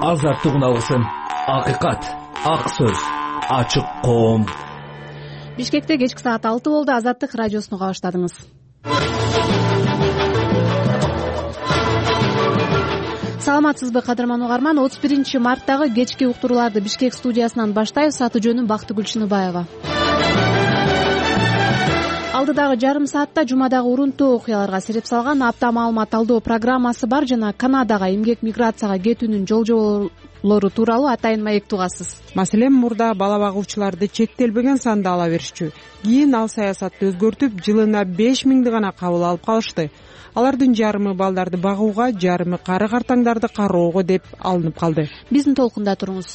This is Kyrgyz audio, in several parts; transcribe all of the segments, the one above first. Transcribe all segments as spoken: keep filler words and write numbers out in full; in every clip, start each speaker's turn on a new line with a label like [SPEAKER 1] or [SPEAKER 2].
[SPEAKER 1] азаттык алгысын, акыйкат, ак сөз, ачык коом.
[SPEAKER 2] Бишкекте кечки саат алты болду. Азаттык радиосуну уга баштадыңыз. Саламатсызбы кадырман угарман? отуз биринчи марттагы кечки уктурууларды Бишкек студиясынан баштайбыз. Аты жөнүм Бактыгүл Чыныбаева. Алдыдагы жарым саатта жумадагы урунтуу окуяларга сереп салган апта маалымат талдоо программасы бар жана Канадага эмгек миграцияга кетүүнүн жол жоболору тууралуу атайын маекти угасыз.
[SPEAKER 3] Маселен, мурда бала багуучуларды чектелбеген санда ала беришчү. Кийин ал саясатты өзгөртүп, жылына беш миңди гана кабыл алып калышты. Алардын жарымы балдарды багууга, жарымы кары картаңдарды кароого деп алынып калды.
[SPEAKER 2] Биздин толкунда туруңуз.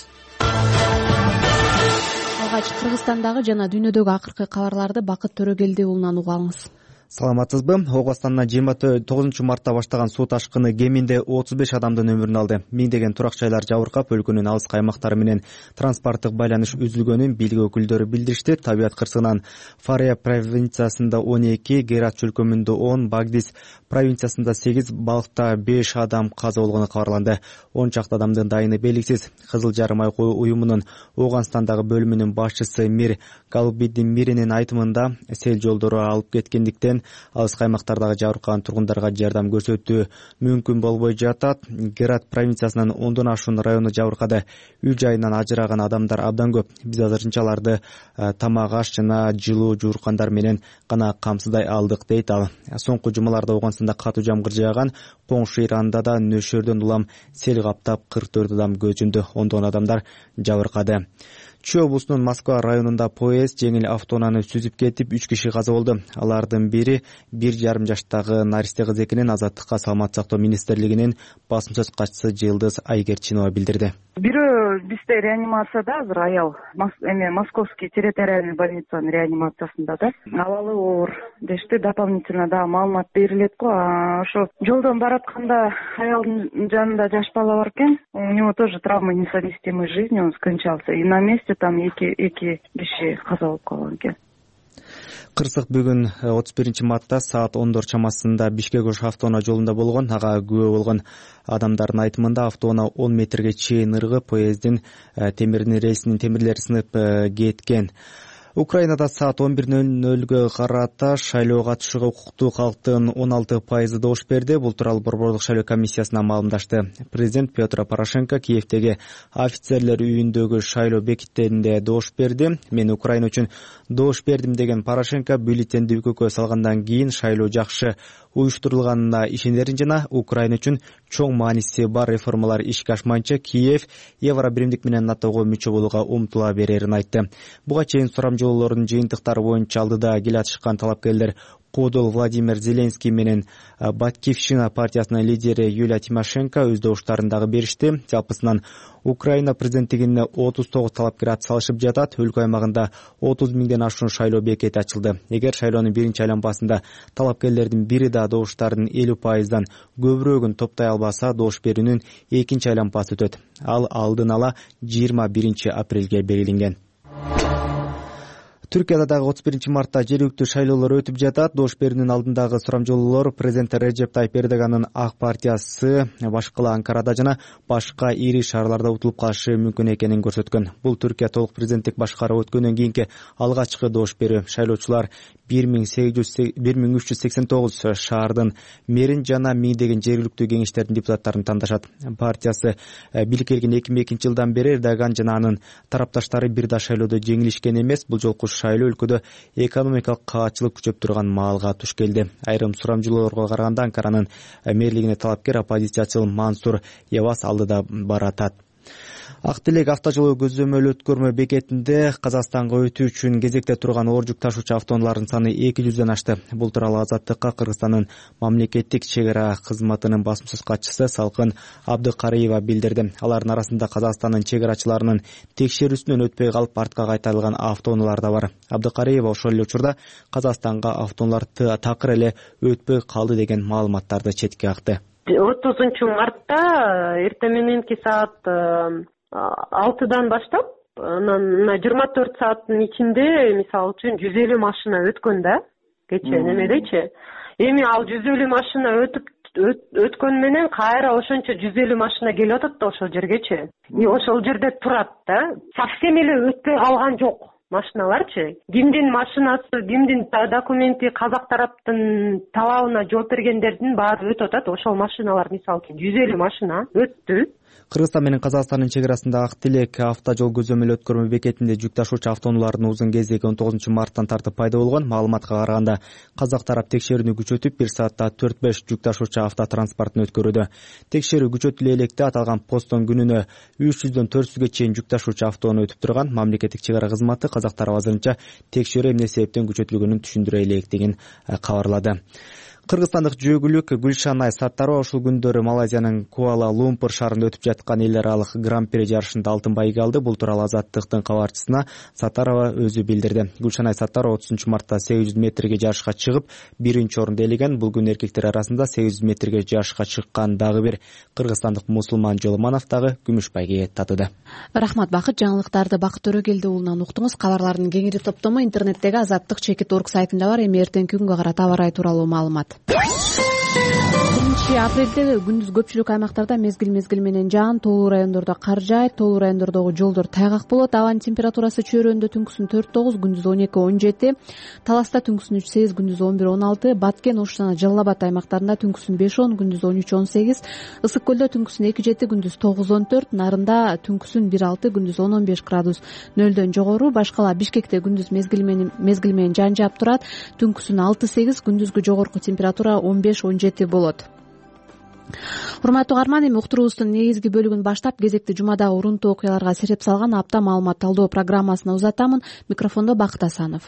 [SPEAKER 2] Алгач Кыргызстандагы жана дүйнөдөгү акыркы кабарларды Бакыт Төрөгелди уулунан угуп алыңыз.
[SPEAKER 4] Саламатсызбы? Оогустанда жыйырма тогузунчу мартта баштаган суу ташкыны кеминде отуз беш адамдын өмүрүн алды. Миңдеген турак жайлар жабыркап, өлкөнүн алыс аймактары менен транспорттук байланыш үзүлгөнүн бийлик өкүлдөрү билдиришти. Табиат кырсыгынан Фария провинциясында он эки, Герат чөлкөмүндө он, Багдис провинциясында сегиз, Балыкта беш адам каза болгону кабарланды. он чакты адамдын дайыны белгисиз. Кызыл жарым ай уюмунун Ооганстандагы бөлүмүнүн башчысы Мир Галбиддин Миринин айтымында, сел жолдору алып кеткендиктен алыс аймактардагы жабыркаган тургундарга жардам көрсөтүү мүмкүн болбой жатат. Герат провинциясынын ондон ашуун району жабыркады. Үй жайынан ажыраган адамдар абдан көп. Биз азырынча аларды тамак аш жана жылуу жууркандар менен гана камсыздай алдык, дейт ал. Соңку жумаларда Ооганстанда катуу жамгыр жааган, коңшу Иранда да нөшөрдөн улам сел каптап, кырк төрт адам көз жумду, ондогон адамдар жабыркады. Чүй облусунун Москва районунда поезд жеңил автоунааны сүзүп кетип, үч киши каза болду. Алардын бири бир жарым жаштагы наристе кыз экенин Азаттыкка Саламаттык сактоо министрлигинин басым сөз катчысы Жылдыз Айгерчинова билдирди.
[SPEAKER 5] Бирөө бизде реанимацияда азыр аял, эме Московский территориальный больницанын реанимациясында да. Абалы оор дешти, дополнительно да маалымат берилет го. Ошо жолдон баратканда аялдын жанында жаш бала бар экен. У него тоже травма несовместимой жизни, он скончался. И на месте там эки эки киши каза болуп калган экен.
[SPEAKER 4] Кырсык бүгүн отуз биринчи мартта саат ондор чамасында Бишкек-Ош автоунаа жолунда болгон. Ага күбө болгон адамдардын айтымында автоунаа он метрге чейин ыргып, поездин темирдин рельсинин темирлери сынып кеткен. Украинада саат он бир нөл нөлгө карата шайлоого катышууга укуктуу калктын он алты пайызы добуш берди. Бул тууралуу Борбордук шайлоо комиссиясына маалымдашты. Президент Петр Порошенко Киевдеги офицерлер үйүндөгү шайлоо бекетинде добуш берди. Мен Украина үчүн добуш бердим деген Порошенко бюллетенди үкөккө салгандан кийин шайлоо жакшы уюштурулганына ишенерин жана Украина үчүн чоң мааниси бар реформалар ишке ашмайынча Киев Евро биримдик менен НАТОго мүчө болууга умтула берерин айтты. Буга чейин сурамжылоолордун жыйынтыктары боюнча алдыда келе атышкан талапкерлер Кодол Владимир Зеленский менен Батькивщина партиясынын лидери Юлия Тимошенко өз добуштарын дагы беришти. Жалпысынан Украина президенттигине отуз тогуз талапкер ат салышып жатат. Өлкө аймагында отуз миңден ашуун шайлоо бекети ачылды. Эгер шайлоонун биринчи айланмасында талапкерлердин бири да добуштардын элүү пайыздан көбүрөөгүн топтой албаса, добуш берүүнүн экинчи айланмасы өтөт. Ал алдын ала жыйырма биринчи апрелге белгиленген. Түркияда дагы отуз биринчи мартта жергиликтүү шайлоолор өтүп жатат. Добуш берүүнүн алдындагы сурамжылоолор президент Реджеп Тайип Эрдоганын Ак партиясы башкала Анкарада жана башка ири шаарларда утулуп калышы мүмкүн экенин көрсөткөн. Бул Түркия толук президенттик башкаруу өткөндөн кийинки алгачкы добуш берүү. Шайлоочулар бир миң үч жүз сексен тогуз шаардын мэрин жана миңдеген жергиликтүү кеңештердин депутаттарын тандашат. Партиясы бийликке келген эки миң экинчи жылдан бери Эрдоган жана анын тарапташтары бир да шайлоодо жеңилишкен эмес. Бул жолку шайлоо өлкөдө экономикалык каатчылык күчөп турган маалга туш келди. Айрым сурамжылоолорго караганда Анкаранын мэрлигине талапкер оппозициячыл Мансур Явас алдыда баратат. Ак Тилек автожолоо көзөмөл өткөрмө бекетинде Казакстанга өтүү үчүн кезекте турган оор жүк ташуучу автоунаалардын саны эки жүздөн ашты. Бул тууралуу Азаттыкка Кыргызстандын мамлекеттик чек ара кызматынын басым сөз катчысы Салкын Абдыкариева билдирди. Алардын арасында Казакстандын чек арачыларынын текшерүүсүнөн өтпөй калып артка кайтарылган автоунаалар да бар. Абдыкариева ошол эле учурда Казакстанга автоунаалар такыр эле өтпөй калды деген маалыматтарды четке какты.
[SPEAKER 6] отузунчу мартта эртең мененки саат алтыдан баштап анан жыйырма төрт сааттын ичинде мисалы үчүн жүз элүү машина өткөн да кечээ немедечи. Эми ал жүз элүү машина өтүп өткөн менен кайра ошончо жүз элүү машина келип атат да ошол жергечи. И ошол жерде турат да. Совсем эле өтпөй калган жок машиналарчы. Кимдин машинасы, кимдин документи казак тараптын талабына жооп бергендердин баары өтүп атат. Ошол машиналар мисалы үчүн жүз элүү машина өттү.
[SPEAKER 4] Кыргызстан менен Казакстандын чек арасында Ак Тилек автожол көзөмөл өткөрмө бекетинде жүк ташуучу автоунаалардын узун кезеги он тогузунчу марттан тартып пайда болгон. Маалыматка караганда казак тарап текшерүүнү күчөтүп, бир саатта төрт беш жүк ташуучу автотранспортун өткөрүүдө. Текшерүү күчөтүлө электе аталган посттон күнүнө үч жүздөн төрт жүзгө чейин жүк ташуучу автоону өтүп турган. Мамлекеттик чек ара кызматы казак тарап азырынча текшерүү эмне себептен күчөтүлгөнүн түшүндүрө электигин кабарлады. Кыргызстандык жөөгүлүк Гүлшанай Саттарова ушул күндөрү Малайзиянын Куала-Лумпур шаарында өтүп жаткан эл аралык гран-при жарышында алтын байыга алды. Бул тууралуу Азаттыктын кабарчысына Саттарова өзү билдирди. Гүлшанай Саттарова отузунчу мартта сегиз жүз метрге жарышка чыгып, биринчи орунду ээлеген. Бул күнү эркектер арасында сегиз жүз метрге жарышка чыккан дагы бир кыргызстандык Мусулман Жоломанов дагы күмүш байге татыды.
[SPEAKER 2] Рахмат Бакыт, жаңылыктарды Бакыт Төрөгелди уулунан уктуңуз. Кабарлардын кеңири топтому интернеттеги азаттык чекит орг сайтында бар. Эми эртеңки күнгө карата аба ырайы тууралуу маалымат. биринчи апрелде күндүз көпчүлүк аймактарда мезгил мезгил менен жаан, тоолуу райондордо кар жаайт, тоолуу райондордогу жолдор тайгак болот. Абанын температурасы чөйрөндө түнкүсүн төрт тогуз, күндүз он эки он жети, Таласта түнкүсүн үч сегиз, күндүз он бир он алты, Баткен, Ош жана Жалал Абад аймактарында түнкүсүн беш он, күндүз он үч он сегиз, Ысык көлдө түнкүсүн эки жети, күндүз тогуз он төрт, Нарында түнкүсүн бир алты, күндүз он он беш градус нөлдөн жогору. Башкала Бишкекте күндүз мезгил менен мезгил менен жаан жаап турат, түнкүсүн алты сегиз, күндүзгү жогорку температура он беш он жети болот. Урматтуу угарман, эми уктуруубуздун негизги бөлүгүн баштап кезекти жумадагы урунтуу окуяларга сереп салган апта маалымат талдоо программасына узатамын. Микрофондо Бакыт Асанов.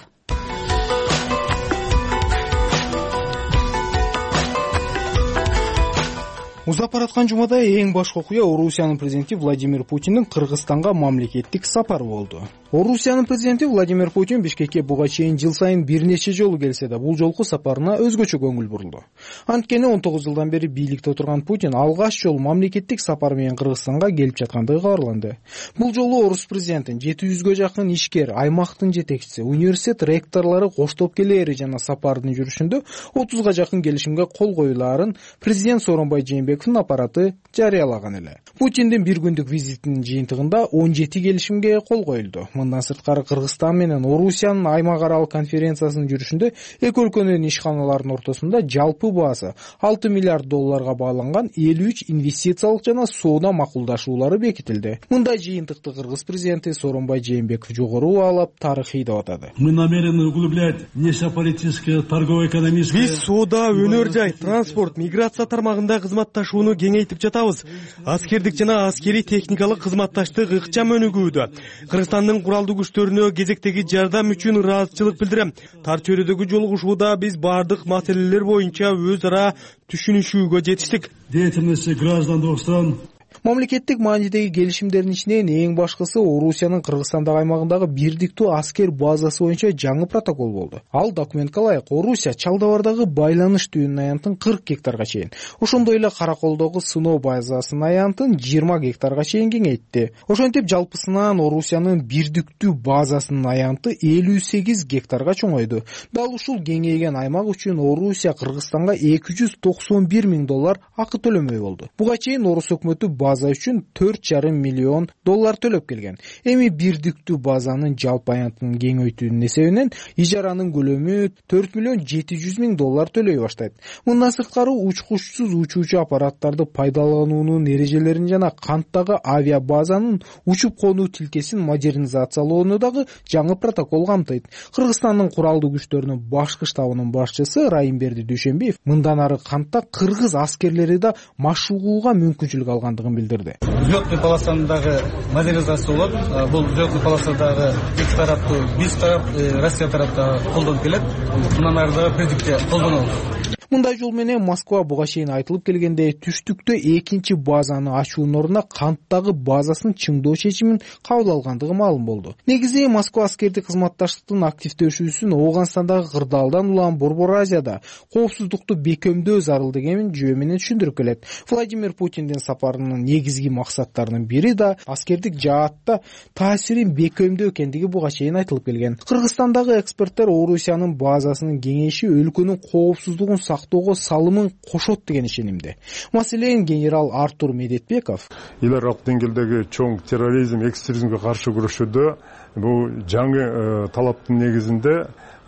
[SPEAKER 7] Узап бараткан жумада эң башкы окуя Орусиянын президенти Владимир Путиндин Кыргызстанга мамлекеттик сапары болду. Орусиянын президенти Владимир Путин Бишкекке буга чейин жыл сайын бир нече жолу келсе да, бул жолку сапарына өзгөчө көңүл бурулду. Анткени он тогуз жылдан бери бийликте отурган Путин алгач жолу мамлекеттик сапар менен Кыргызстанга келип жаткандыгы кабарланды. Бул жолу орус президентин жети жүзгө жакын ишкер, аймактын жетекчиси, университет ректорлору коштоп келери жана сапардын жүрүшүндө отузга жакын келишимге кол коюлаарын президент Сооронбай Жээнбековдун аппараты жарыялаган эле. Путиндин бир күндүк визитинин жыйынтыгында он жети келишимге кол коюлду. Мындан сырткары Кыргызстан менен Орусиянын аймак аралык конференциясынын жүрүшүндө эки өлкөнүн ишканаларынын ортосунда жалпы баасы алты миллиард долларга багланган элүү үч инвестициялык жана соода макулдашуулары бекитилди. Мындай жыйынтыкты кыргыз президенти Сооронбай Жээнбеков жогору баалап, тарыхый деп атады.
[SPEAKER 8] Мы намерены углублять внешнеполитическое, торгово-экономическое.
[SPEAKER 9] Биз соода, өнөр жай, транспорт, миграция тармагында кызматташууну кеңейтип жатабыз. Аскердик жана аскерий техникалык кызматташтык ыкчам өнүгүүдө. Кыргызстандын куралдуу күчтөрүнө кезектеги жардам үчүн ыраазычылык билдирем. Тар чөйрөдөгү жолугушууда биз бардык маселелер боюнча өз ара түшүнүшүүгө жетиштик.
[SPEAKER 8] Деятельности граждан двух стран.
[SPEAKER 7] Мамлекеттик маанидеги келишимдердин ичинен эң башкысы Орусиянын Кыргызстандагы аймагындагы бирдиктүү аскер базасы боюнча жаңы протокол болду. Ал документке ылайык Орусия Чалдыбардагы байланыш түйүнүн аянтын кырк гектарга чейин, ошондой эле Караколдогу сыноо базасынын аянтын жыйырма гектарга чейин кеңейтти. Ошентип жалпысынан Орусиянын бирдиктүү базасынын аянты элүү сегиз гектарга чоңойду. Дал ушул кеңейген аймак үчүн Орусия Кыргызстанга эки жүз токсон бир миң доллар акы төлөмөй болду. Буга чейин орус өкмөтү база үчүн төрт жарым миллион доллар төлөп келген. Эми бирдиктүү базанын жалпы аянтынын кеңейтүүнүн эсебинен ижаранын көлөмү төрт миллион жети жүз миң доллар төлөй баштайт. Мындан сырткары учкучсуз учуучу аппараттарды пайдалануунун эрежелерин жана канттагы авиа базанын учуп конуу тилкесин модернизациялоону дагы жаңы протокол камтыйт. Кыргызстандын куралдуу күчтөрүнүн башкы штабынын башчысы Райымберди Дүйшөнбиев мындан ары кантта кыргыз аскерлери да машыгууга мүмкүнчүлүк алгандыгын билдирди.
[SPEAKER 10] Взлетный полосандагы модернизация болот. Бул взлетный полосадагы эки тараптуу биз тарап, Россия тарапта колдонуп келет. Мындан ары дагы предикте колдонобуз.
[SPEAKER 7] Мындай жол менен Москва буга чейин айтылып келгендей түштүктө экинчи базаны ачуунун ордуна канттагы базасын чыңдоо чечимин кабыл алгандыгы маалым болду. Негизи Москва аскердик кызматташтыктын активдешүүсүн Ооганстандагы кырдаалдан улам Борбор Азияда коопсуздукту бекемдөө зарыл деген жүйө менен түшүндүрүп келет. Владимир Путиндин сапарынын негизги максаттарынын бири да аскердик жаатта таасирин бекемдөө экендиги буга чейин айтылып келген. Кыргызстандагы эксперттер Орусиянын базасынын кеңейиши өлкөнүн коопсуздугун сактоого салымын кошот деген ишенимде. Маселен, генерал Артур Медетбеков
[SPEAKER 11] эл аралык деңгээлдеги чоң терроризм, экстремизмге каршы күрөшүүдө бул жаңы талаптын негизинде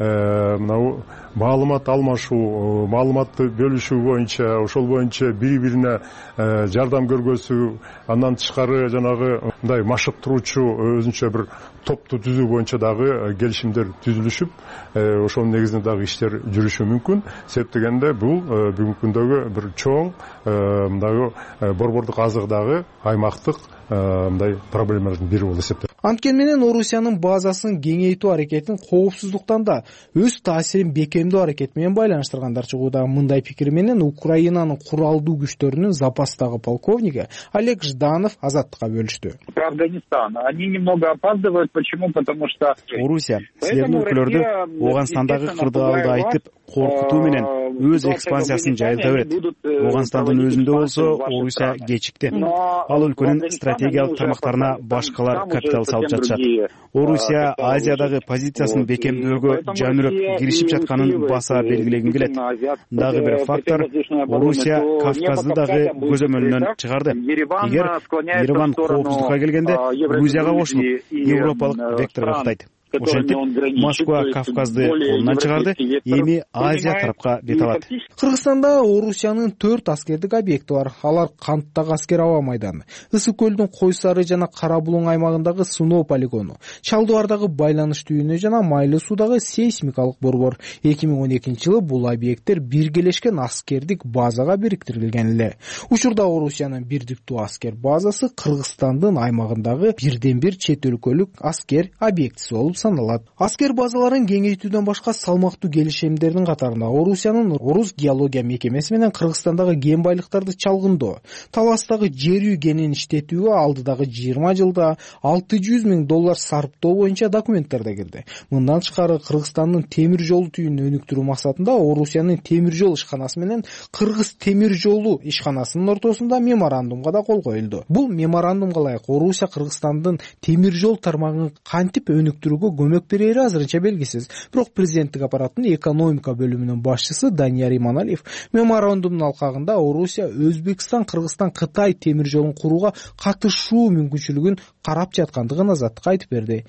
[SPEAKER 11] мынау маалымат алмашуу, маалыматты бөлүшүү боюнча, ошол боюнча бири-бирине жардам көргөзүү, андан тышкары жанагы мындай машыктыруучу өзүнчө бир топту түзүү боюнча дагы келишимдер түзүлүшүп, ошонун негизинде дагы иштер жүрүшү мүмкүн. Себеп дегенде бул бүгүнкү күндөгү бир чоң мындагы борбордук азыгдагы аймактык мындай проблемалардын бири болуп эсептелет.
[SPEAKER 7] Анткени менен Орусиянын базасын кеңейтүү аракетин коопсуздуктан да өз таасирин бекемдөө аракети менен байланыштыргандар чыгууда. Мындай пикир менен Украинанын куралдуу күчтөрүнүн запастагы полковниги Олег Жданов Азаттыкка бөлүштү.
[SPEAKER 12] Афганистан, они немного опаздывают. Почему? Потому что
[SPEAKER 13] Орусия силердин өлкөлөрдү Ооганстандагы кырдаалды айтып коркутуу менен өз экспансиясын жайылта берет. Ооганстандын өзүндө болсо Орусия кечикти. Ал өлкөнүн стратегиялык тармактарына башкалар капитал салып жатышат. Орусия Азиядагы позициясын бекемдөөгө жанырып киришип жатканын баса белгилегим келет. Дагы бир фактор, Орусия Кавказды дагы көзөмөлүнөн чыгарды. Эгер Ереван коопсуздукка келгенде Грузияга кошулуп, европалык векторго ыктайт. Ошентип Москва Кавказды колунан чыгарды, эми Азия тарапка бет алат.
[SPEAKER 7] Кыргызстанда Орусиянын төрт аскердик объекти бар. Алар Канттагы аскер аба майданы, Ысык көлдүн Кой Сары жана Кара Булуң аймагындагы сыноо полигону, Чалдыбардагы байланыш түйүнү жана Майлы Суудагы сейсмикалык борбор. эки миң он экинчи жылы бул объекттер биргелешкен аскердик базага бириктирилген эле. Учурда Орусиянын бирдиктүү аскер базасы Кыргызстандын аймагындагы бирден бир чет өлкөлүк аскер объектиси болуп саналат. Аскер базаларын кеңейтүүдөн башка салмактуу келишимдердин катарында Орусиянын Орус геология мекемеси менен Кыргызстандагы кен байлыктарды чалгындоо, Таластагы жер үй кенин иштетүүгө алдыдагы жыйырма жылда алты жүз миң доллар сарптоо боюнча документтер да кирди. Мындан тышкары Кыргызстандын темир жол түйүнүн өнүктүрүү максатында Орусиянын темир жол ишканасы менен Кыргыз темир жолу ишканасынын ортосунда меморандумга да кол коюлду. Бул меморандумга ылайык Орусия Кыргызстандын темир жол тармагын кантип өнүктүрүүгө көмөк берери азырынча белгисиз. Бирок президенттик аппараттын экономика бөлүмүнүн башчысы Данияр Иманалиев меморандумдун алкагында Орусия Өзбекстан, Кыргызстан, Кытай темир жолун курууга катышуу мүмкүнчүлүгүн карап жаткандыгын Азаттыкка айтып берди.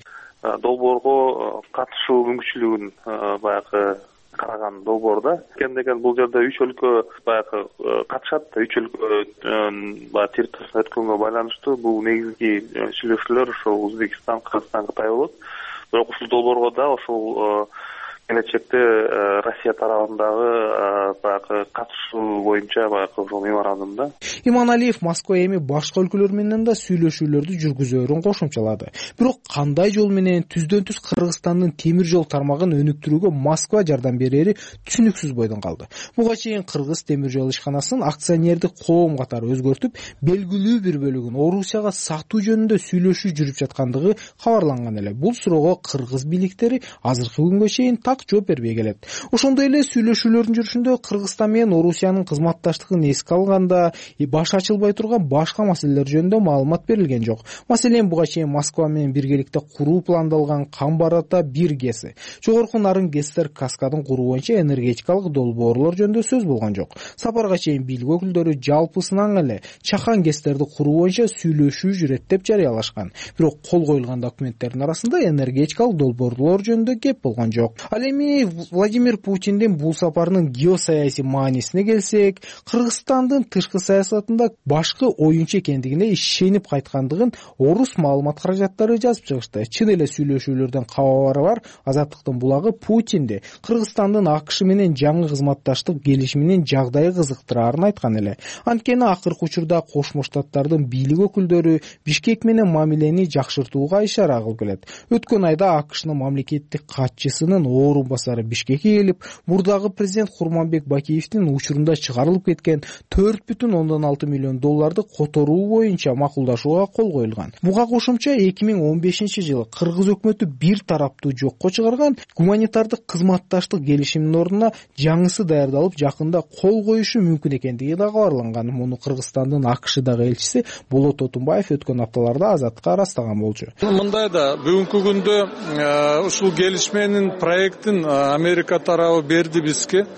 [SPEAKER 14] Долбоорго катышуу мүмкүнчүлүгүн баягы караган долбоордо кем деген бул жерде үч өлкө баягы катышат. Үч өлкө баягы территориясын өткөнгө байланыштуу бул негизги сүйлөшүүлөр ошол Өзбекстан, Кыргызстан, Кытай болот. Бирок ушул долбоорго да ошол келечекте Россия тарабындагы баягы катышуу боюнча баягы ошол меморандумда.
[SPEAKER 7] Иманалиев Москва эми башка өлкөлөр менен да сүйлөшүүлөрдү жүргүзөөрүн кошумчалады. Бирок кандай жол менен түздөн түз Кыргызстандын темир жол тармагын өнүктүрүүгө Москва жардам берери түшүнүксүз бойдон калды. Буга чейин Кыргыз темир жол ишканасын акционердик коом катары өзгөртүп, белгилүү бир бөлүгүн Орусияга сатуу жөнүндө сүйлөшүү жүрүп жаткандыгы кабарланган эле. Бул суроого кыргыз бийликтери азыркы күнгө чейин жооп бербей келет. Ошондой эле сүйлөшүүлөрдүн жүрүшүндө Кыргызстан менен Орусиянын кызматташтыгын эске алганда баш ачылбай турган башка маселелер жөнүндө маалымат берилген жок. Маселен, буга чейин Москва менен биргеликте куруу пландалган Камбарата бир гэси, жогорку нарын гэстер каскадын куруу боюнча энергетикалык долбоорлор жөнүндө сөз болгон жок. Сапарга чейин бийлик өкүлдөрү жалпысынан эле чакан гэстерди куруу боюнча сүйлөшүү жүрөт деп жарыялашкан. Бирок кол коюлган документтердин арасында энергетикалык долбоорлор жөнүндө кеп болгон жок. Эми Владимир Путиндин бул сапарынын геосаясий маанисине келсек, Кыргызстандын тышкы саясатында башкы оюнчу экендигине ишенип кайткандыгын орус маалымат каражаттары жазып чыгышты. Чын эле сүйлөшүүлөрдөн кабары бар Азаттыктын булагы Путинди Кыргызстандын АКШ менен жаңы кызматташтык келишиминин жагдайы кызыктырарын айткан эле. Анткени акыркы учурда Кошмо Штаттардын бийлик өкүлдөрү Бишкек менен мамилени жакшыртууга ишара кылып келет. Өткөн айда АКШнын мамлекеттик катчысынын орун басары Бишкекке келип, мурдагы президент Курманбек Бакиевдин учурунда чыгарылып кеткен төрт бүтүн ондон алты миллион долларды которуу боюнча макулдашууга кол коюлган. Буга кошумча эки миң он бешинчи жылы Кыргыз өкмөтү бир тараптуу жокко чыгарган гуманитардык кызматташтык келишимдин ордуна жаңысы даярдалып, жакында кол коюшу мүмкүн экендиги да кабарланган. Муну Кыргызстандын АКШдагы элчиси Болот Отунбаев өткөн апталарда Азаттыкка ырастаган болчу.
[SPEAKER 15] Мындай да бүгүнкү күндө ушул келишменин проектин Америка тарабы берди бизге.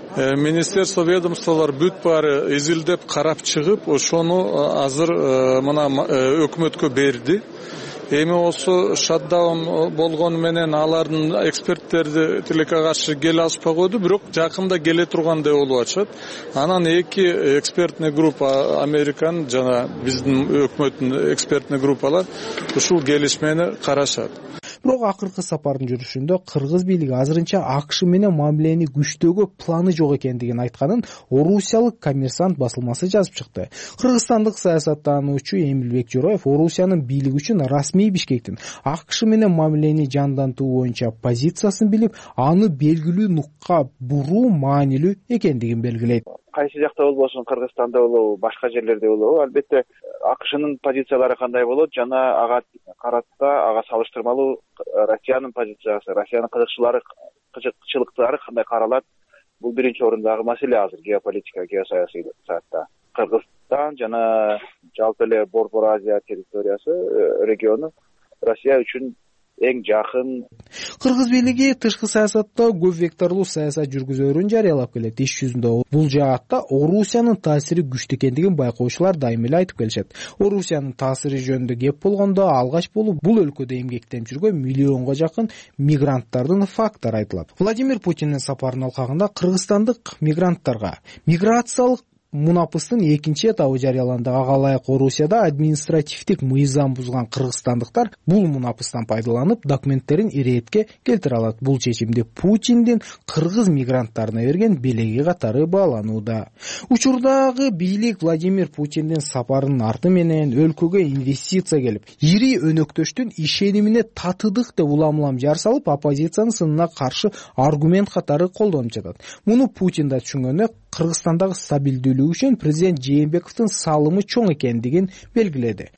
[SPEAKER 15] министерство ведомстволор бүт баары изилдеп карап чыгып, ошону азыр мына өкмөткө берди. Эми осы шатдаун болгону менен алардын эксперттерди тилекке каршы келе алышпай койду, бирок жакында келе тургандай болуп атышат. Анан эки экспертный группа, Американын жана биздин өкмөттүн экспертный группалар ушул келишмени карашат.
[SPEAKER 7] Бирок акыркы сапардын жүрүшүндө кыргыз бийлиги азырынча АКШ менен мамилени күчтөөгө планы жок экендигин айтканын орусиялык Коммерсант басылмасы жазып чыкты. Кыргызстандык саясаттануучу Эмилбек Жороев Орусиянын бийлиги үчүн расмий Бишкектин АКШ менен мамилени жандантуу боюнча позициясын билип, аны белгилүү нукка буруу маанилүү экендигин белгилейт.
[SPEAKER 16] Кайсы жакта болбосун, Кыргызстанда болобу, башка жерлерде болобу, албетте АКШнын позициялары кандай болот жана ага карата, ага салыштырмалуу Россиянын позициясы, Россиянын кызыкчылары, кызыкчылыктары кандай каралат? Бул биринчи орундагы маселе азыр геополитика, геосаясий саатта. Кыргызстан жана жалпы эле Борбор Азия территориясы, региону Россия үчүн эң жакын.
[SPEAKER 7] Кыргыз бийлиги тышкы саясатта көп векторлуу саясат жүргүзөөрүн жарыялап келет. Иш жүзүндө бул жаатта Орусиянын таасири күчтүү экендигин байкоочулар дайым эле айтып келишет. Орусиянын таасири жөнүндө кеп болгондо алгач болуп бул өлкөдө эмгектенип жүргөн миллионго жакын мигранттардын фактору айтылат. Владимир Путиндин сапарынын алкагында кыргызстандык мигранттарга миграциялык мунапыстын экинчи этабы жарыяланды. Ага ылайык Орусияда административдик мыйзам бузган кыргызстандыктар бул мунапыстан пайдаланып документтерин иретке келтире алат. Бул чечимди Путиндин кыргыз мигранттарына берген белеги катары бааланууда. Учурдагы бийлик Владимир Путиндин сапарынын арты менен өлкөгө инвестиция келип, ири өнөктөштүн ишенимине татыдык деп улам-улам жар салып, оппозициянын сынына каршы аргумент катары колдонуп жатат. Муну Путин да түшүнгөнү Кыргызстандагы стабилдүүлүк үчүн президент Жээнбековдун салымы чоң экендигин белгиледи.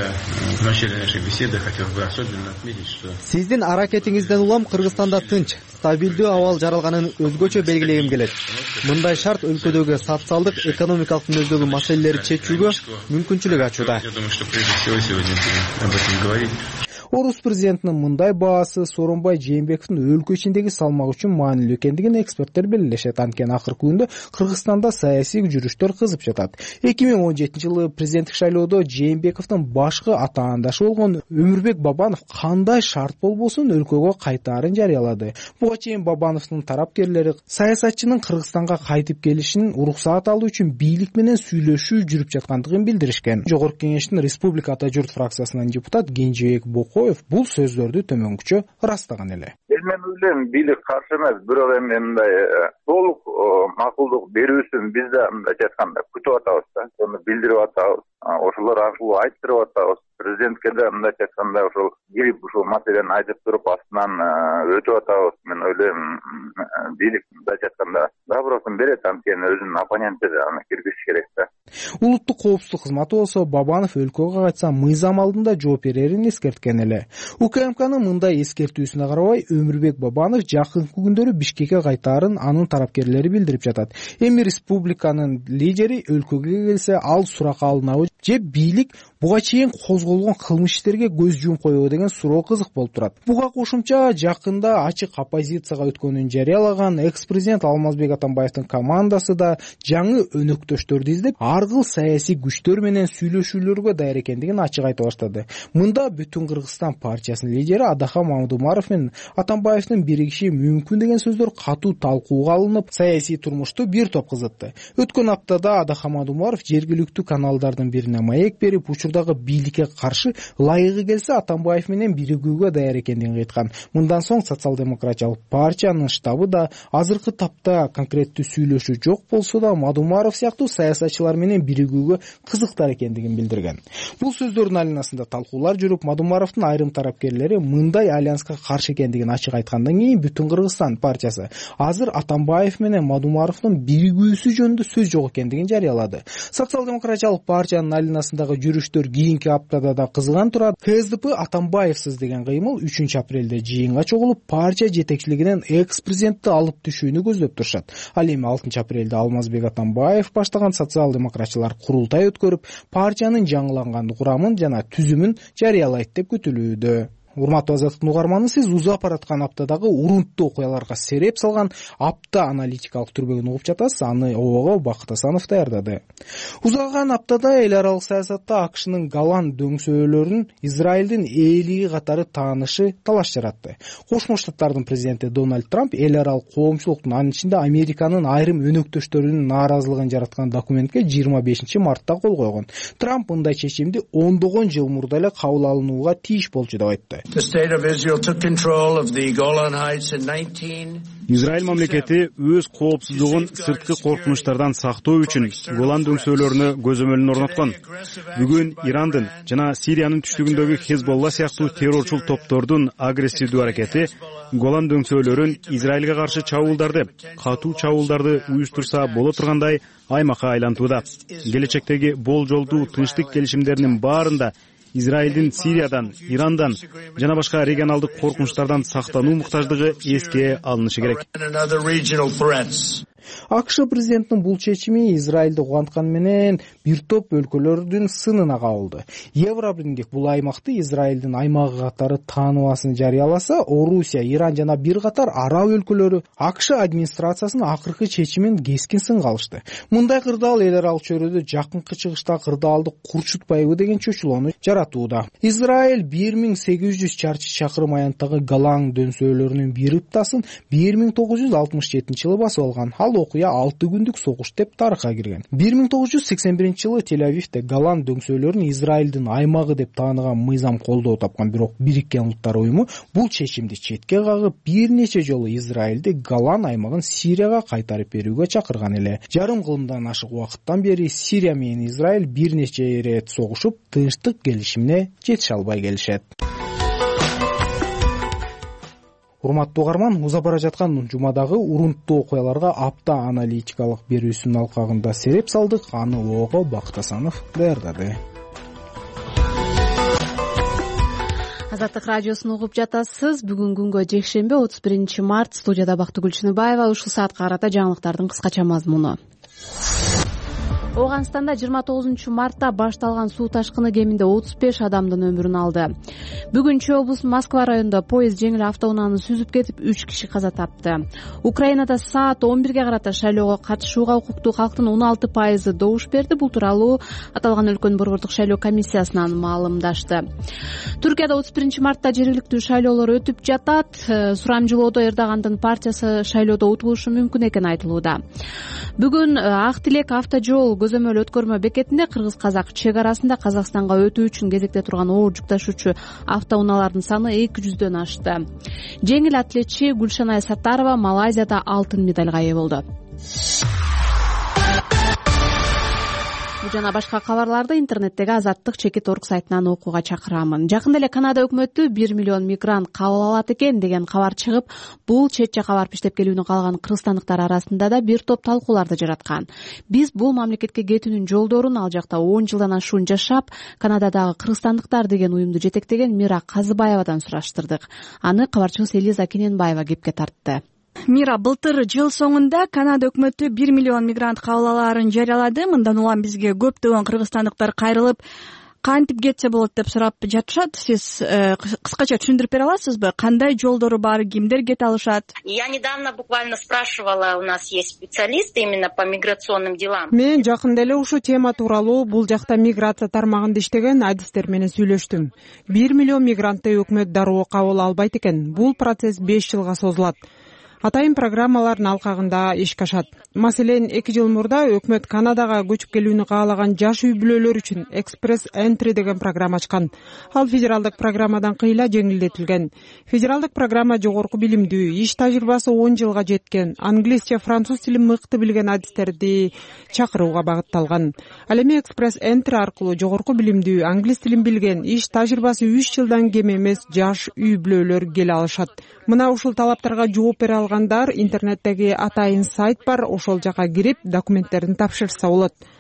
[SPEAKER 17] Сиздин аракетиңизден улам Кыргызстанда тынч, стабилдүү абал жаралганын өзгөчө белгилегим келет. Мындай шарт өлкөдөгү социалдык, экономикалык мүнөздөгү маселелерди чечүүгө мүмкүнчүлүк ачууда.
[SPEAKER 7] Орус президентинин мындай баасы Сооронбай Жээнбековдун өлкө ичиндеги салмагы үчүн маанилүү экендигин эксперттер белгилешет. Анткени акыркы күндө Кыргызстанда саясий жүрүштөр кызып жатат. эки миң он жетинчи жылы президенттик шайлоодо Жээнбековдун башкы атаандашы болгон Өмүрбек Бабанов кандай шарт болбосун өлкөгө кайтаарын жарыялады. Буга чейин Бабановдун тарапкерлери саясатчынын Кыргызстанга кайтып келишин уруксаат алуу үчүн бийлик менен сүйлөшүү жүрүп жаткандыгын билдиришкен. Жогорку кеңештин Республика Ата журт фракциясынан депутат Кенжебек Бокоев бул сөздөрдү төмөнкүчө ырастаган эле.
[SPEAKER 12] Мен ойлойм, бийлик каршы эмес, бирок эми мындай толук макулдук берүүсүн биз да мындай айтканда күтүп атабыз да. Сону билдирип атабыз. Ошолор аркылуу айттырып атабыз. Президентке да мындай айтканда ошол кирип ушул маселени айтып туруп астынан өтүп атабыз. Мен ойлойм, бийлик мындай айтканда добросун берет, анткени өзүнүн оппоненти аны киргизиш керек да.
[SPEAKER 7] Улуттук коопсуздук кызматы болсо Бабанов өлкөгө кайтса мыйзам алдында жооп берерин эскерткен эле. УКМКнын мындай эскертүүсүнө карабай Өмүрбек Бабанов жакынкы күндөрү Бишкекке кайтаарын анын тарапкерлери билдирип жатат. Эми республиканын лидери өлкөгө келсе ал суракка алынабы же бийлик буга чейин козголгон кылмыш иштерге көз жумуп койбу деген суроо кызык болуп турат. Буга кошумча жакында ачык оппозицияга өткөнүн жарыялаган экс-президент Алмазбек Атамбаевдин командасы да жаңы өнөктөштөрдү издеп, аргыл саясий күчтөр менен сүйлөшүүлөргө даяр экендигин ачык айта баштады. Мында Бүтүн Кыргызстан партиясынын лидери Адахан Мамдумаров менен Атамбаевдин биригиши мүмкүн деген сөздөр катуу талкууга алынып, саясий турмушту бир топ кызытты. Өткөн аптада Адахан Мамдумаров жергиликтүү каналдардын бирине маек берип, учурдагы бийликке каршы ылайыгы келсе Атамбаев менен биригүүгө даяр экендигин айткан. Мындан соң социал-демократиялык партиянын штабы да азыркы тапта конкреттүү сүйлөшүү жок болсо да Мамдумаров сыяктуу саясатчылар менен биригүүгө кызыктар экендигин билдирген. Бул сөздөрдүн айланасында талкуулар жүрүп, Мамдумаровдун айрым тарапкерлери мындай альянска каршы экендигин ачык айткандан кийин Бүтүн Кыргызстан партиясы азыр Атамбаев менен Мамдумаровдун биригүүсү жөнүндө сөз жок экендигин жарыялады. Социал-демократиялык партиянын айланасындагы жүрүштөр кийинки аптада да кызыган турат. КСДП Атамбаевсиз деген кыймыл үчүнчү апрелде жыйынга чогулуп, партия жетекчилигинен экс-президентти алып түшүүнү көздөп турушат. Ал эми алтынчы апрелде Алмазбек Атамбаев баштаган социал-демократчылар курултай өткөрүп, партиянын жаңыланган курамын жана түзүмүн жарыялайт деп күтүлүүдө. урматтуу Азаттыктын угарманы, сиз узап бараткан аптадагы урунттуу окуяларга сереп салган апта аналитикалык түрбөгүн угуп жатасыз. Аны Ого Бакыт Асанов даярдады. Узаган аптада эл аралык саясатта АКШнын Голланд дөңсөөлөрүн Израилдин ээлиги катары таанышы талаш жаратты. Кошмо Штаттардын президенти Дональд Трамп эл аралык коомчулуктун, анын ичинде Американын айрым өнөктөштөрүнүн нааразылыгын жараткан документке жыйырма бешинчи мартта кол койгон. Трамп мындай чечимди ондогон жыл мурда эле кабыл алынууга тийиш болчу деп айтты.
[SPEAKER 13] Израиль мамлекети өз коопсуздугун сырткы коркунучтардан сактоо үчүн Голланд дөңсөөлөрүнө көзөмөлүн орноткон. Бүгүн Ирандын жана Сириянын түштүгүндөгү Хезболла сыяктуу террорчул топтордун агрессивдүү аракети Голланд дөңсөөлөрүн Израилге каршы чабуулдарды, катуу чабуулдарды уюштурса боло тургандай аймакка айлантууда. Келечектеги болжолдуу тынчтык келишимдеринин баарында Израилдин Сириядан, Ирандан жана башка регионалдык коркунучтардан сактануу муктаждыгы эске алынышы керек.
[SPEAKER 7] АКШ президентинин бул чечими Израилди кубантканы менен бир топ өлкөлөрдүн сынына кабылды. Евробирлик бул аймакты Израилдин аймагы катары тааныбасын жарыяласа, Орусия, Иран жана бир катар араб өлкөлөрү АКШ администрациясынын акыркы чечимин кескин сынга алышты. Мындай кырдаал эл аралык чөйрөдө жакынкы чыгышта кырдаалды курчутпайбы деген чөчүлүүнү жаратууда. Израиль бир миң сегиз жүз чарчы чакырым аянттагы Голланд дөңсөөлөрүнүн бир ыптасын бир миң тогуз жүз алтымыш жетинчи жылы басып алган. Ал окуя алты күндүк согуш деп тарыхка кирген. бир миң тогуз жүз сексен биринчи жылы Тель-Авивде Голланд дөңсөөлөрүн Израилдин аймагы деп тааныган мыйзам колдоо тапкан, бирок Бириккен Улуттар уюму бул чечимди четке кагып бир нече жолу Израилди Голланд аймагын Сирияга кайтарып берүүгө чакырган эле. Жарым кылымдан ашык убакыттан бери Сирия менен Израиль бир нече ирет согушуп, тынчтык келишимине жетише албай келишет. Урматтуу угарман, узап бара жаткан жумадагы урунттуу окуяларга апта аналитикалык берүүсүнүн алкагында сереп салдык. Аны Ого Бакыт Асанов даярдады.
[SPEAKER 2] Азаттык радиосун угуп жатасыз. Бүгүн күнгө жекшемби отуз биринчи март. Студияда Бактыгүл Чыныбаева. Ушул саатка карата жаңылыктардын кыскача мазмуну. Ооганстанда жыйырма тогузунчу мартта башталган суу ташкыны кеминде отуз беш адамдын өмүрүн алды. Бүгүн Чүй облусунун Москва районунда поезд жеңил автоунааны сүзүп кетип, үч киши каза тапты. Украинада саат он бирге карата шайлоого катышууга укуктуу калктын он алты пайызы добуш берди. Бул тууралуу аталган өлкөнүн борбордук шайлоо комиссиясынан маалымдашты. Түркияда отуз биринчи мартта жергиликтүү шайлоолор өтүп жатат. Сурамжылоодо Эрдогандын партиясы шайлоодо утулушу мүмкүн экени айтылууда. Бүгүн Ак Тилек автожол көзөмөл өткөрмө бекетинде кыргыз-казак чек арасында Казакстанга өтүү үчүн кезекте турган оор жүк ташуучу автоунаалардын саны эки жүздөн ашты. Жеңил атлетчи Гүлшанай Саттарова Малайзияда алтын медалга ээ болду. Бул жана башка кабарларды интернеттеги Азаттык чекит орг сайтынан окууга чакырамын. Жакында эле Канада өкмөтү бир миллион мигрант кабыл алат экен деген кабар чыгып, бул чет жакка барып иштеп келүүнү каалаган кыргызстандыктар арасында да бир топ талкууларды жараткан. Биз бул мамлекетке кетүүнүн жолдорун, ал жакта он жылдан ашуун жашап, Канададагы кыргызстандыктар деген уюмду жетектеген Мира Казыбаевадан сураштырдык. Аны кабарчыбыз Элиза Кененбаева кепке тартты.
[SPEAKER 18] Мира, былтыр жыл соңунда Канада өкмөтү бир миллион мигрант кабыл алаарын жарыялады. Мындан улам бизге көптөгөн кыргызстандыктар кайрылып, кантип кетсе болот деп сурап жатышат. Сиз кыскача түшүндүрүп бере аласызбы? Кандай жолдору бар, кимдер кете алышат?
[SPEAKER 19] Я недавно буквально спрашивала, у нас есть специалисты именно по миграционным делам.
[SPEAKER 3] Мен жакында эле ушул тема тууралуу бул жакта миграция тармагында иштеген адистер менен сүйлөштүм. бир миллион мигрантты өкмөт дароо кабыл албайт экен. Бул процесс беш жылга созулат. Атайын программалардын алкагында ишке ашат. Маселен, эки жыл мурда өкмөт Канадага көчүп келүүнү каалаган жаш үй бүлөлөр үчүн экспресс энтри деген программа ачкан. Ал федералдык программадан кыйла жеңилдетилген. Федералдык программа жогорку билимдүү, иш тажрыйбасы он жылга жеткен, англисче, француз тилин мыкты билген адистерди чакырууга багытталган. Ал эми экспресс энтри аркылуу жогорку билимдүү, англис тилин билген, иш тажрыйбасы үч жылдан кем эмес жаш үй бүлөлөр келе алышат. Мына ушул талаптарга жооп бере интернеттеги атайын сайт бар, ошол жака кирип документтерин тапшырса болот.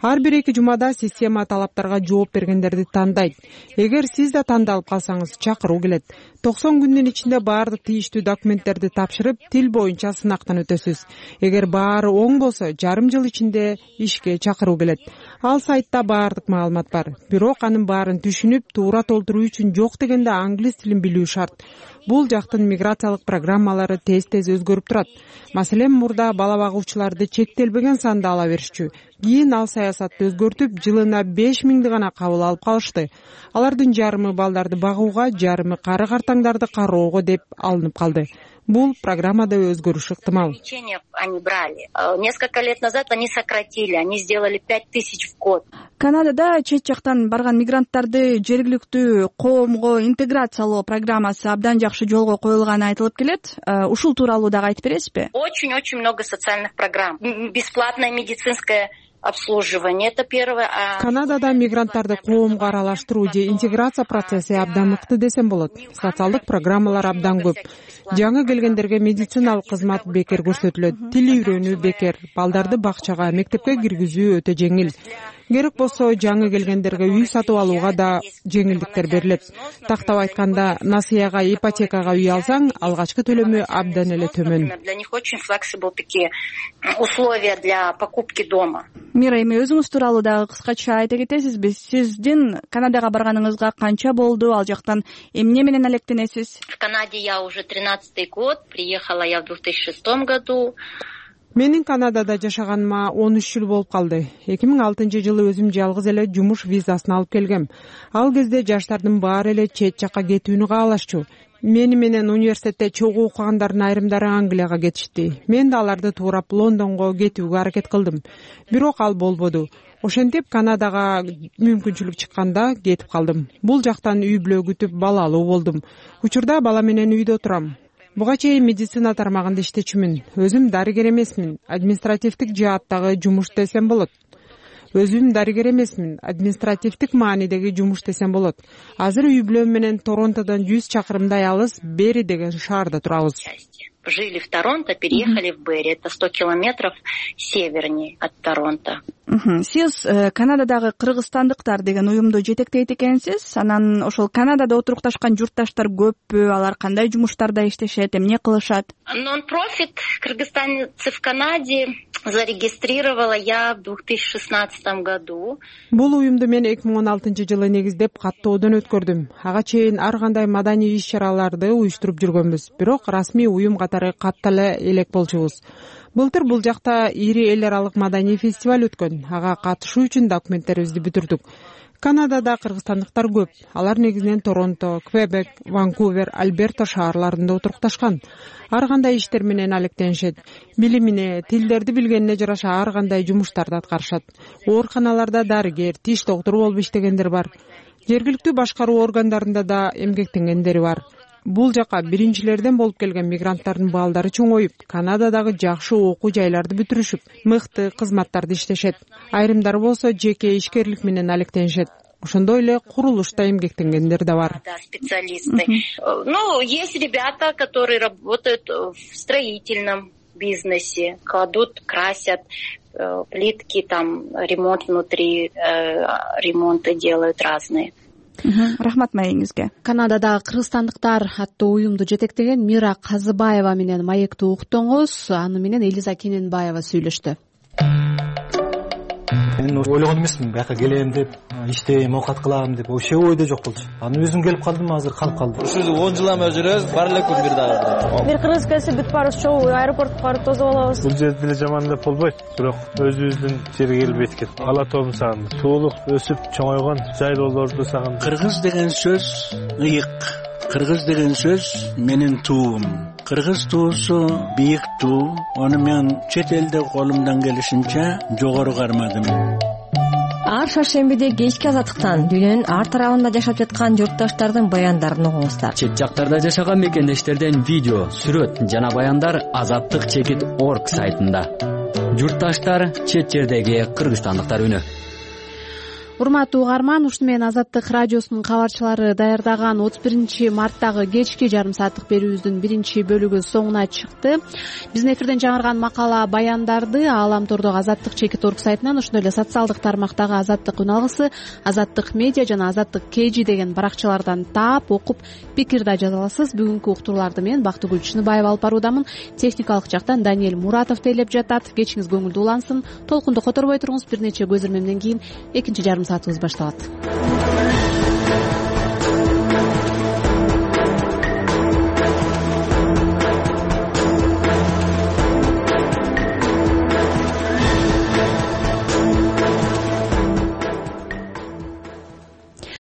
[SPEAKER 3] ар бир эки жумада система талаптарга жооп бергендерди тандайт. Эгер сиз да тандалып калсаңыз, чакыруу келет. токсон күндүн ичинде баардык тийиштүү документтерди тапшырып, тил боюнча сынактан өтөсүз. Эгер баары оң болсо, жарым жыл ичинде ишке чакыруу келет. Ал сайтта баардык маалымат бар. Бирок анын баарын түшүнүп, туура толтуруу үчүн жок дегенде англис тилин билүү шарт. Бул жактын миграциялык программалары тез-тез өзгөрүп турат. Маселен, мурда бала багуучуларды чектелбеген санда ала беришчү. Кийин ал саясатты өзгөртүп, жылына беш миңди гана кабыл алып калышты. Алардын жарымы балдарды багууга, жарымы кары картаңдарды кароого деп алынып калды. Бул программада өзгөрүш ыктымал.
[SPEAKER 19] Они брали. Несколько лет назад они сократили, они сделали пять тысяч в год.
[SPEAKER 18] Канадада чет жактан барган мигранттарды жергиликтүү коомго интеграциялоо программасы абдан жакшы жолго коюлганы айтылып келет. Ушул тууралуу дагы айтып бересизби?
[SPEAKER 19] Очень-очень много социальных программ. Бесплатное медицинское обслуживание, это первое.
[SPEAKER 3] Канадада мигранттарды коомго аралаштыруу же интеграция процесси абдан мыкты десем болот. Социалдык программалар абдан көп. Жаңы келгендерге медициналык кызмат бекер көрсөтүлөт, тил үйрөнүү бекер, балдарды бакчага, мектепке киргизүү өтө жеңил. Керек болсо, жаңы келгендерге үй сатып алууга да жеңилдиктер берилет. Тактап айтканда, насыяга, ипотекага үй алсаң, алгачкы төлөмү абдан эле төмөн.
[SPEAKER 19] Для них очень flexible такие условия для покупки дома.
[SPEAKER 18] Мира, эми өзүңүз тууралуу дагы кыскача айта кетесизби? Сиздин Канадага барганыңызга канча болду? Ал жактан эмне менен алектенесиз?
[SPEAKER 19] В Канаде я уже тринадцатый год, приехала я в две тысячи шестом году.
[SPEAKER 3] Менин Канадада жашаганыма он үч жыл болуп калды. эки миң алтынчы жылы өзүм жалгыз эле жумуш визасын алып келгем. Ал кезде жаштардын баары эле чет жакка кетүүнү каалашчу. Мени менен университетте чогуу окугандардын айрымдары Англияга кетишти. Мен да аларды туурап Лондонго кетүүгө аракет кылдым. Бирок ал болбоду. Ошентип Канадага мүмкүнчүлүк чыкканда кетип калдым. Бул жактан үй бүлө күтүп балалуу болдум. Учурда бала менен үйдө турам. Буга чейин медицина тармагында иштечүмүн. Өзүм дарыгер эмесмин. Административдик жааттагы жумуш десем болот. Өзүм дарыгер эмесмин. Административдик маанидеги жумуш десем болот. Азыр үй бүлөм менен Торонтодон жүз чакырымдай алыс Бери деген шаарда турабыз.
[SPEAKER 19] Жили в Торонто, переехали в Берри. Это сто километров севернее от Торонто.
[SPEAKER 18] Сиз Канададагы кыргызстандыктар деген уюмду жетектейт экенсиз. Анан ошол Канадада отурукташкан журтташтар көппү? Алар кандай жумуштарда иштешет, эмне кылышат?
[SPEAKER 19] Нон-профит кыргызстанцы в Канаде зарегистрировала я в две тысячи шестнадцатом году.
[SPEAKER 3] Бул уюмду мен эки миң он алтынчы жылы негиздеп каттоодон өткөрдүм. Ага чейин ар кандай маданий иш-чараларды уюштуруп жүргөнбүз. Бирок расмий уюм катары каттала элек болчубуз. Былтыр бул жакта ири эл аралык маданий фестиваль өткөн. Ага катышуу үчүн документтерибизди бүтүрдүк. Канадада кыргызстандыктар көп. Алар негизинен Торонто, Квебек, Ванкувер, Альберта шаарларында отурукташкан. Ар кандай иштер менен алектенишет. Билимине, тилдерди билгенине жараша ар кандай жумуштарды аткарышат. Ооруканаларда дарыгер, тиш доктуру болуп иштегендер бар. Жергиликтүү башкаруу органдарында да эмгектенгендери бар. Бул жака биринчилерден болуп келген мигранттардын балдары чоңоюп, Канададагы жакшы окуу жайларды бүтүрүшүп, мыкты кызматтарды иштешет. Айрымдары болсо жеке ишкерлик менен алектенишет. Ошондой эле курулушта эмгектенгендер да бар.
[SPEAKER 19] Да, специалисты. Ну, есть ребята, которые работают в строительном бизнесе, кладут, красят плитки, там ремонт внутри, ремонты делают разные.
[SPEAKER 18] Рахмат маегиңизге.
[SPEAKER 2] Канададагы кыргызстандыктар аттуу уюмду жетектеген Мира Казыбаева менен маекти уктуңуз. Аны менен Элиза Кененбаева сүйлөштү.
[SPEAKER 20] Мен ойлогон эмесмин, бияка келем деп, иштейм, оокат кылам деп, ошо ойдо жок болчу. Анан өзүм келип калдым, азыр калып калдым.
[SPEAKER 21] Ушул он жылдан бери жүрөбүз, бар эле күн бир дагы.
[SPEAKER 22] Бир кыргыз келсе бүт барыбыз чогуу аэропортко барып тосуп алабыз.
[SPEAKER 23] Бул жер деле жаман деп болбойт, бирок өзүбүздүн жерге келип эткет. Ала тоом сагын, суулук өсүп чоңойгон жайлоолорду сагын.
[SPEAKER 24] Кыргыз деген сөз ыйык. Кыргыз деген сөз менин туум. Кыргыз туусу бийик туу. Аны мен чет элде колумдан келишинче жогору кармадым.
[SPEAKER 22] Ар шаршембиде кечки азаттыктан дүйнөнүн ар тарабында жашап жаткан журтташтардын баяндарын угуңуздар.
[SPEAKER 1] Чет жактарда жашаган мекендештерден видео, сүрөт жана баяндар азаттык чекит орг сайтында. Журтташтар чет жердеги кыргызстандыктар үнү.
[SPEAKER 2] урматтуу угарман, ушуну менен Азаттык радиосунун кабарчылары даярдаган отуз биринчи марттагы кечки жарым сааттык берүүбүздүн биринчи бөлүгү соңуна чыкты. Биздин эфирден жаңырган макала баяндарды Ааламтордогу Азаттык чекит точка орг сайтынан, ошондой эле социалдык тармактагы Азаттык үн алгысы, Азаттык медиа жана Азаттык кежи деген баракчалардан таап, окуп, пикир да жаза аласыз. Бүгүнкү уктурууларды мен Бактыгүл Чыныбаева алып баруудамын. Техникалык жактан Даниэль Муратов тейлеп жатат. Кечиңиз көңүлдүү улансын. Толкунду которбой туруңуз. Бир нече көзөрмөмдөн кийин экинчи жарым саатыбыз башталат.